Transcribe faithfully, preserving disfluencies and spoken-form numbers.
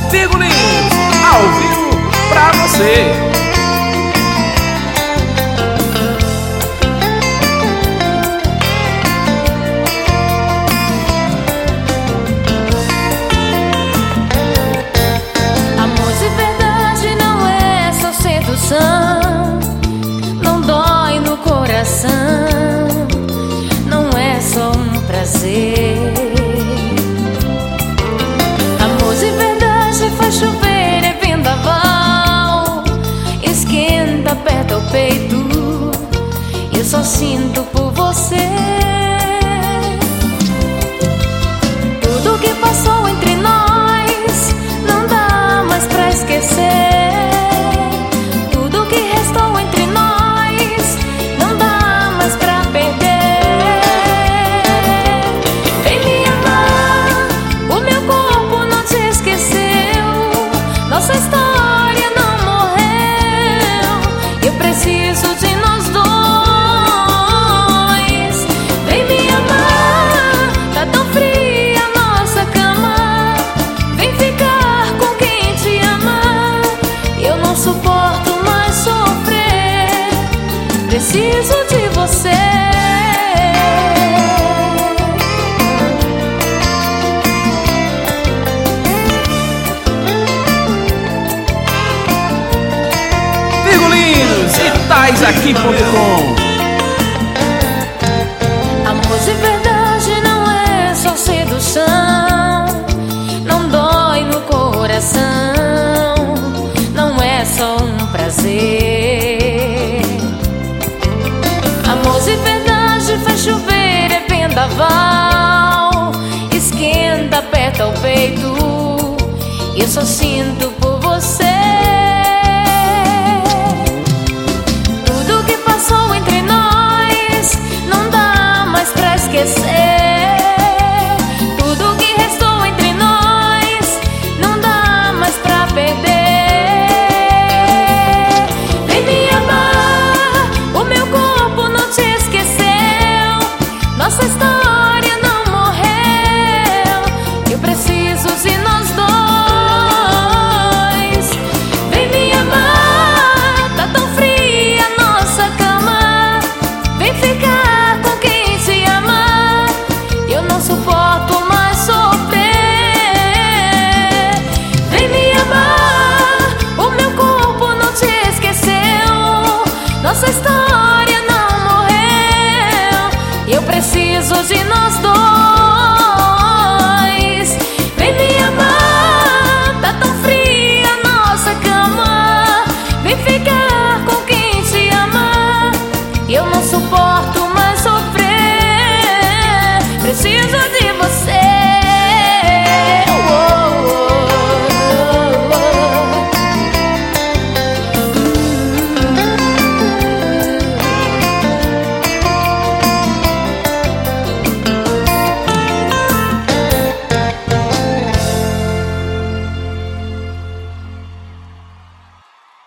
Virgulins, ao vivo pra você. Amor de verdade não é só sedução, não dói no coração, não é só um prazer. Amor de verdade faz chover, é vendaval, esquenta, aperta o peito, eu só sinto por você. Tudo que passou entre nós não dá mais pra esquecer. Tudo que restou entre nós não dá mais pra perder. Vem me amar, o meu corpo não te esqueceu, nossa história não morreu, eu preciso de nós dois. Vem me amar, tá tão fria a nossa cama, vem ficar com quem te ama, eu não suporto mais sofrer, preciso de você. Virgulins, itais aqui ponto com. Amor de verdade não é só sedução, não dói no coração, não é só um prazer. Amor de verdade faz chover, é vendaval, esquenta, aperta o peito, eu só sinto